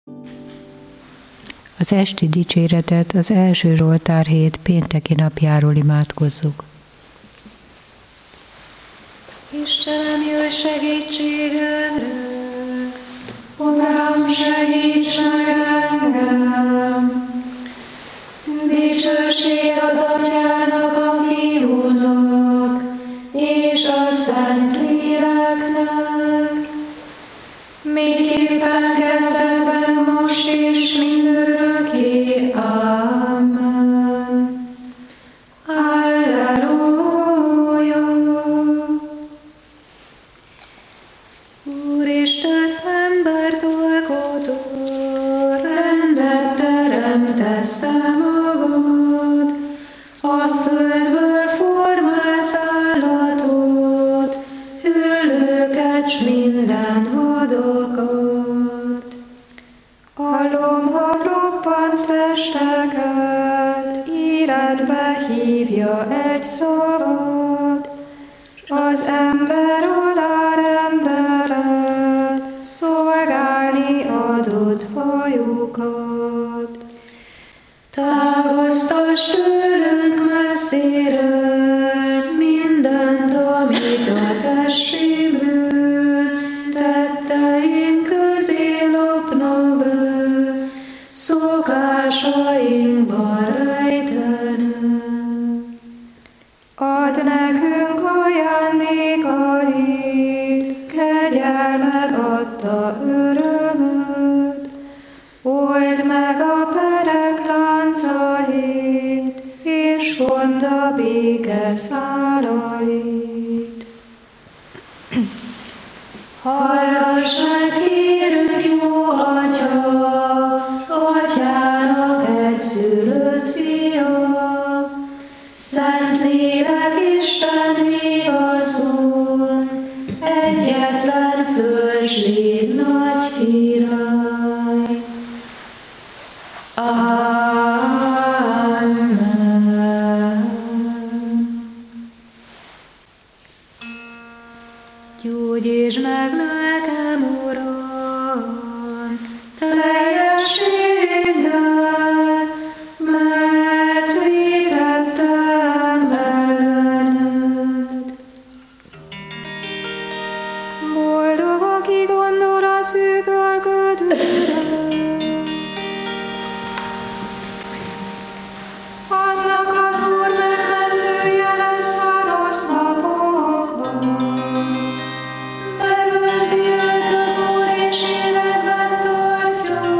Az esti dicséretet az első Zsoltár hét pénteki napjáról imádkozzuk. Istenem, jöjj segítségemre! Uram, segíts meg engem! Dicsőség az Atyának, a Fiúnak, és a Szent Léleknek, miképpen kezdetben, most és mindörökké. Amen. Alleluja! Úristen, embert alkotó, rendet teremtesz te magad, a földből formálsz állatot, hüllőket s minden vadakat. A lomha roppant festeket, életbe hívja egy szabad, az ember alárendelet, szolgálni adott fajukat. Távoztass tőlünk messzire mindent, amit a testi bűn tetteink közé lopna be, szokásainkban rejtene. Add nekünk ajándékait, kegyelmed adta örömöt, old meg a perek láncait, és vond a béke szálait. Hallgass meg, kérünk, jó Atya, Atyának egyszülött Fia, Szent Lélek Isten vigaszol, egyetlen földség nagy király. Amen. Gyógyítsd meg lelkem, Uram, teljességgel, mert vétettem ellened. Boldog, aki gondol a szűkölködőre, annak az Úr megmentője lesz a rossz napokban. Megőrzi őt az Úr, és életben tartja,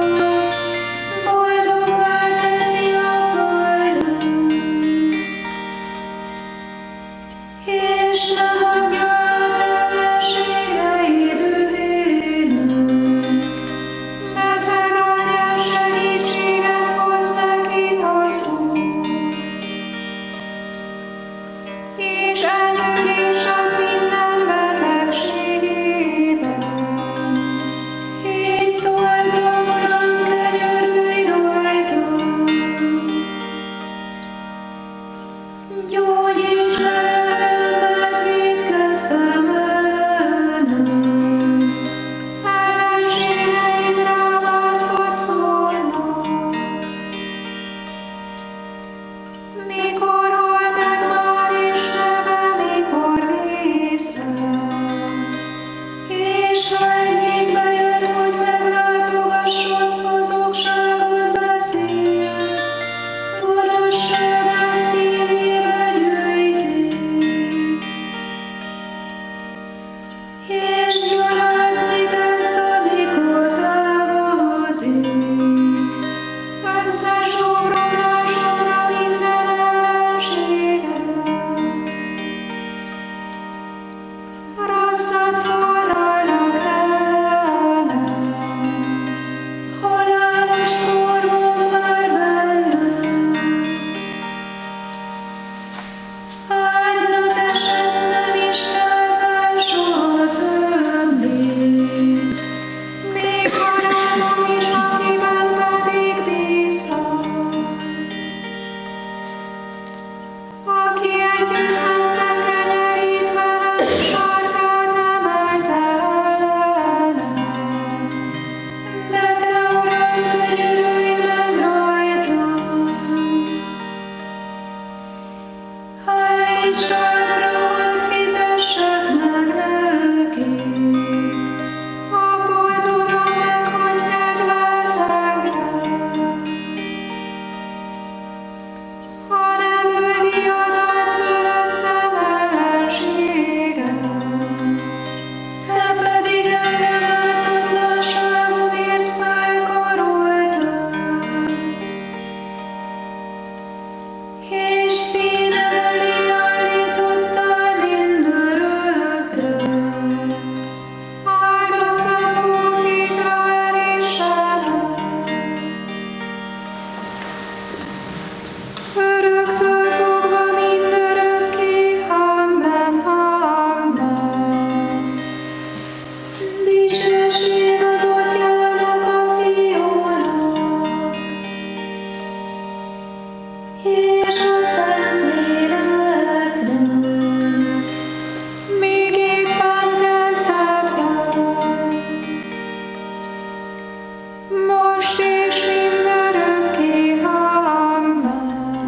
most és mindörökké. Amen.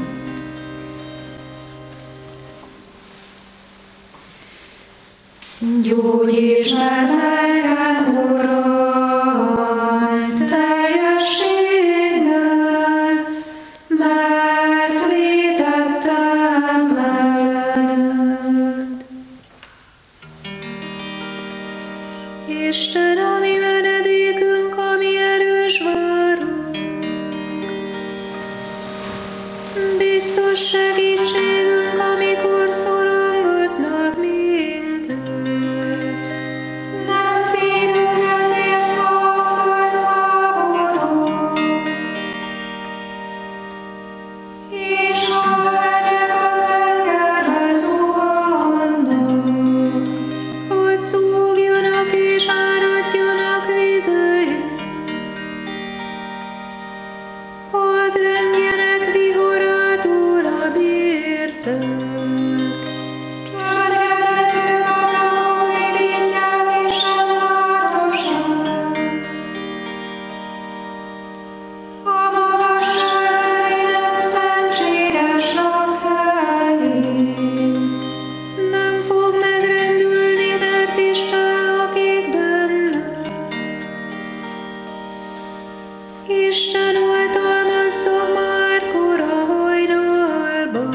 Gyógyíts meg engem, Uram, teljességgel, mert vétettem ellened. Isten, a mi menedékünk, a mi erős várunk, biztos segítségünk, amikor szorongatnak minket. Nem félünk ezért a földháború, és a legyek a tengerre zuhannak, hogy zúgjanak és áradjanak vizei, hadd rengjenek vihorától a bértek. Csörgedező magam irítják Isten városát, a magas sörverinek szentséges lakhelyén. Nem fog megrendülni, mert Isten lakik benne. Isten oltalmazza már kora hajnalban.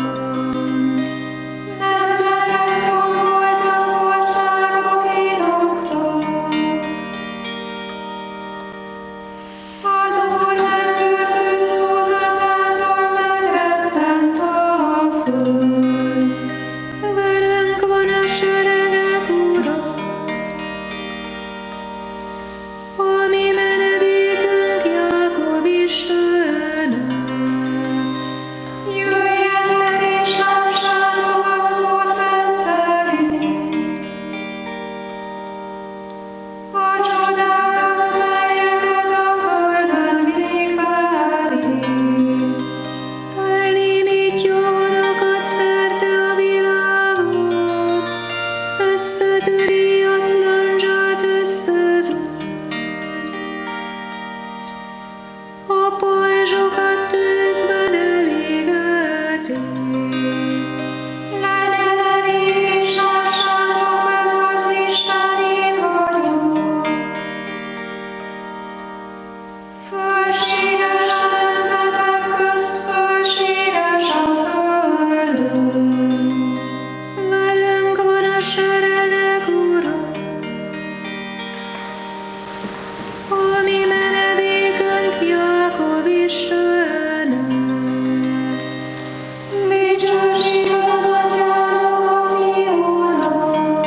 Nemzetek tomboltak, országok írogtak. Az Úr megőrlő szózatától megrettent a föld. Velünk van a seregek Ura, a mi menedékünk Jákob Istene. Jöjjetek és lássátok az Úr tettein, a csodákat, melyeket a földön végbevitt. Elnémítja a hadakat szerte a világon, összetöri a landzsát, összezúz. A pajzsokat tűzben elégeti. Legyen elég és lássátok meg, az Isten én vagyok. Fölséges a nemzetek közt, fölséges a földön. Velünk van a seregek Ura, a mi menedékünk Jákob Istene. Dicsőség az Atyának, a Fiúnak,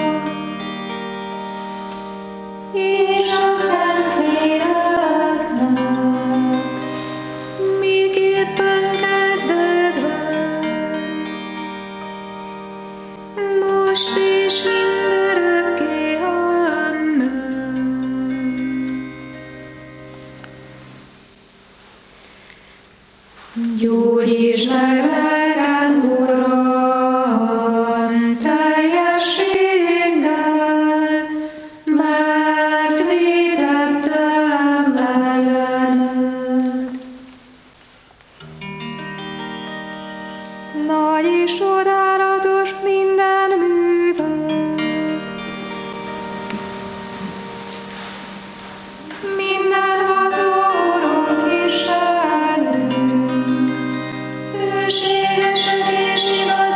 és a Szentléleknek, miképpen kezdetben, most és mindörökké. Amen. Gyógyíts meg lelkem, Uram, teljességgel, mert vétettem ellened. Nagy és csodálatos minden műved, mindenható Urunk Istenünk, hűségesek és igazak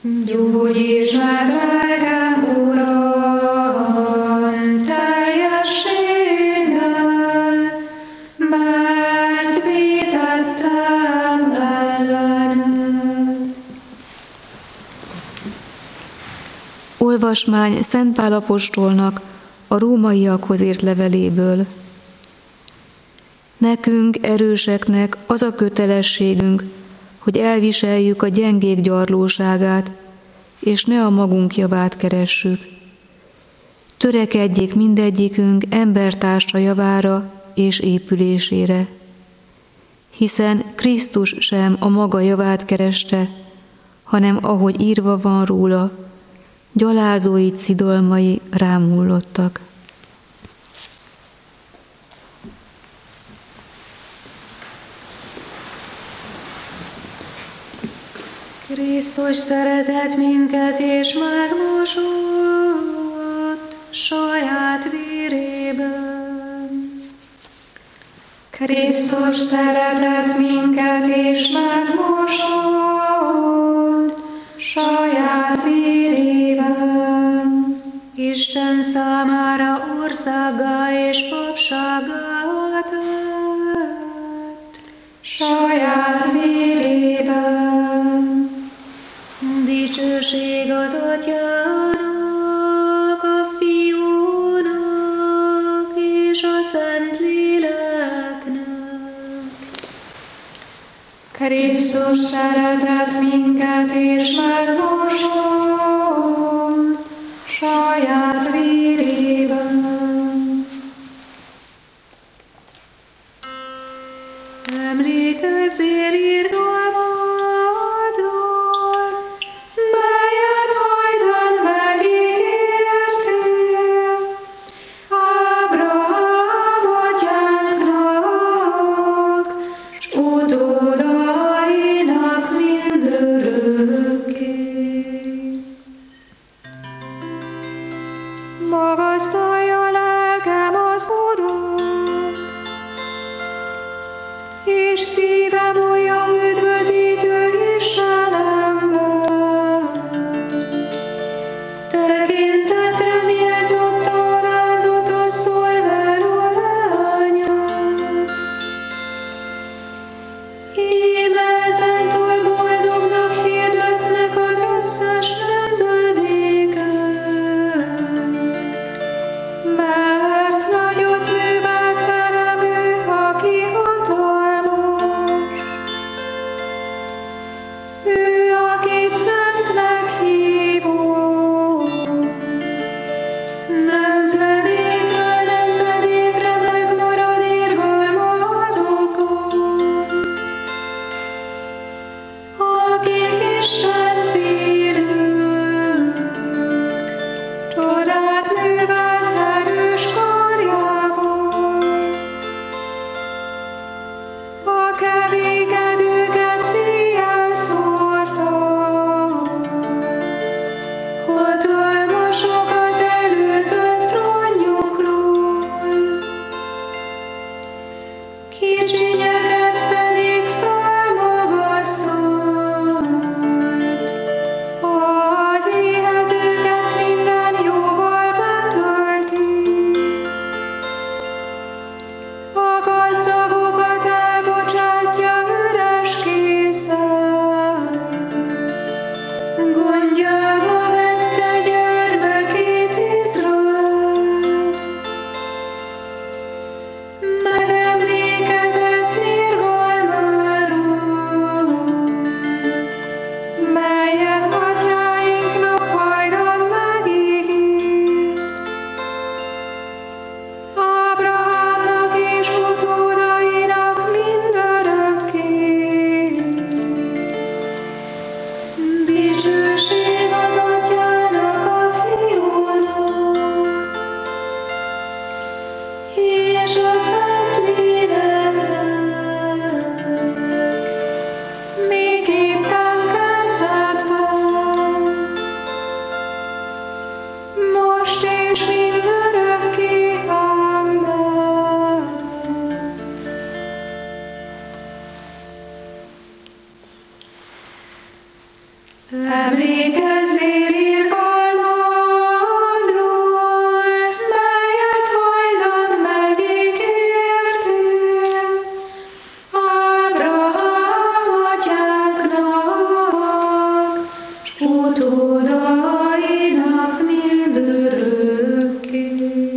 Gyógyíts meg lelkem, Uram, teljességgel, mert vétettem ellened. Olvasmány Szent Pál apostolnak a rómaiakhoz írt leveléből. Nekünk, erőseknek az a kötelességünk, hogy elviseljük a gyengék gyarlóságát, és ne a magunk javát keressük. Törekedjék mindegyikünk embertársa javára és épülésére, hiszen Krisztus sem a maga javát kereste, hanem ahogy írva van róla, gyalázói szidalmai rám hullottak. Krisztus szeretett minket és megmosott saját vérében. Krisztus szeretett minket és megmosott saját vérében. Isten számára országgá és papsággá tett saját vérében. Dicsőség az Atyának, a Fiúnak és a Szentléleknek. Krisztus szeretett minket és megmosott saját vérében. Emlékezzél irgalmadról, melyet hajdan megígértél Ábrahám atyánknak, s utódainak mindörökké. Magasztalja lelkem az Urat, és szívem újjong üdvözítő Istenemben. Tekintetre méltóbb talázatos szolgáló lányát. Íme ezentúl boldognak hirdetnek az összes nemzedékek, mert nagyot művelt velem ő, aki hatalmas. Ő, akit szentnek hívott, nemzedékről nemzedékre megmarad irgalma azokon, akik Isten félők. Csodát művelt erős karjával, a kevékedőket széjjel szórta, hatalmasokat előzött trónjukról, kicsinyeket pedig felmagasztott, az éhezőket minden jóval betölti. A gazdagokat elbocsátja üres kézzel, gondjába vette gyermekét Izraelt. Megemlékezett irgalmáról, melyet atyáinknak hajdan megígért. Ábrahámnak és utódainak mindörökké. Dicsőség az Emlékezzél irgalmadról, melyet hajdan megígértél Ábrahám atyánknak, s utódainak mindörökké.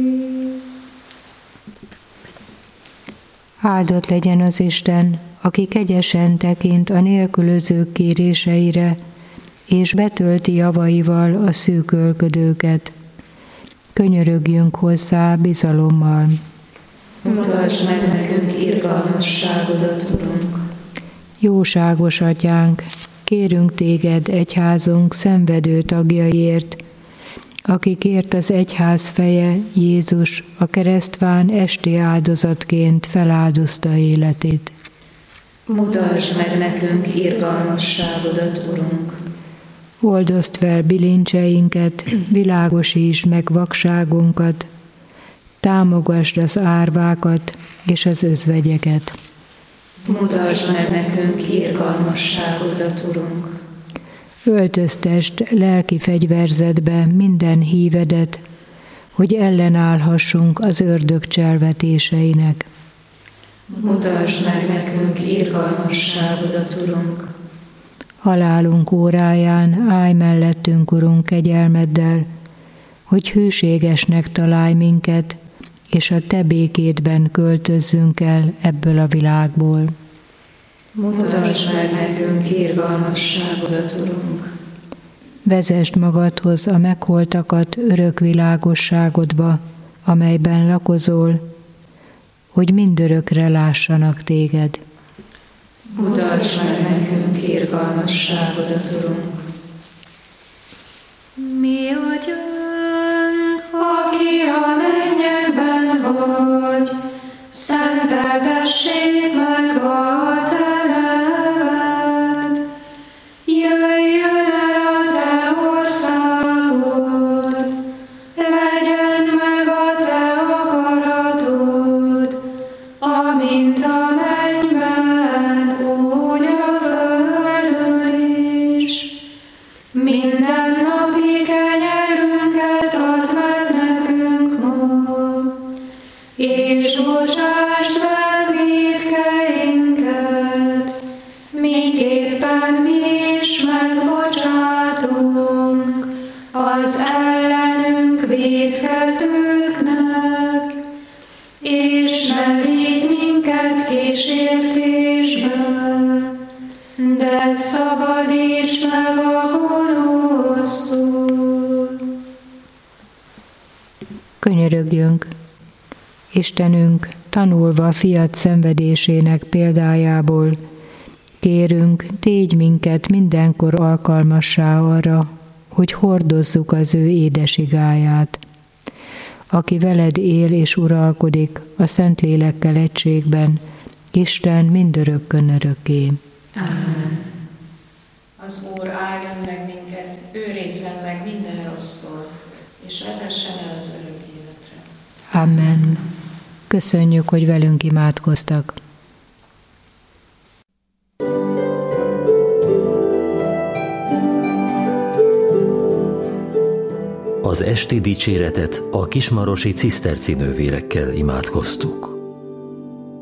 Áldott legyen az Isten, aki kegyesen tekint a nélkülözők kéréseire, és betölti javaival a szűkölködőket. Könyörögjünk hozzá bizalommal. Mutasd meg nekünk irgalmasságodat, Urunk. Jóságos Atyánk, kérünk téged egyházunk szenvedő tagjaiért, akikért az egyház feje, Jézus, a keresztván esti áldozatként feláldozta életét. Mutasd meg nekünk irgalmasságodat, Urunk. Oldozd fel bilincseinket, világosítsd meg vakságunkat, támogasd az árvákat és az özvegyeket. Mutasd meg nekünk irgalmasságodat, Urunk. Öltöztesd lelki fegyverzetbe minden hívedet, hogy ellenállhassunk az ördög cselvetéseinek. Mutasd meg nekünk irgalmasságodat, Urunk. Halálunk óráján állj mellettünk, Urunk, kegyelmeddel, hogy hűségesnek találj minket, és a te békédben költözzünk el ebből a világból. Mutasd meg nekünk irgalmasságodat, Urunk. Vezesd magadhoz a megholtakat örök világosságodba, amelyben lakozol, hogy mindörökre lássanak téged. Mutasd meg nekünk irgalmasságodat, Urunk. Mi Atyánk, aki a mennyekben vagy, szenteltessék meg a te neved. Jöjjön el a te országod, legyen meg a te akaratod, amint a mennyben, úgy a földön is. Mindennapi kenyerünket add meg nekünk ma, és bocsásd meg vétkeinket, miképpen mi is megbocsátunk az ellenünk vétkezőknek, és ne vigy minket kísértésbe, de szabadíts meg a gonosztól. Könyörögjünk! Istenünk, tanulva a fiat szenvedésének példájából, kérünk, tégy minket mindenkor alkalmassá arra, hogy hordozzuk az ő édesigáját, aki veled él és uralkodik a Szentlélekkel egységben, Isten mindörökkön örökké. Amen. Az Úr áldjon meg minket, őrizzen meg minden rossztól, és vezessen el az örök életre. Amen. Köszönjük, hogy velünk imádkoztak. Az esti dicséretet a kismarosi ciszterci nővérekkel imádkoztuk.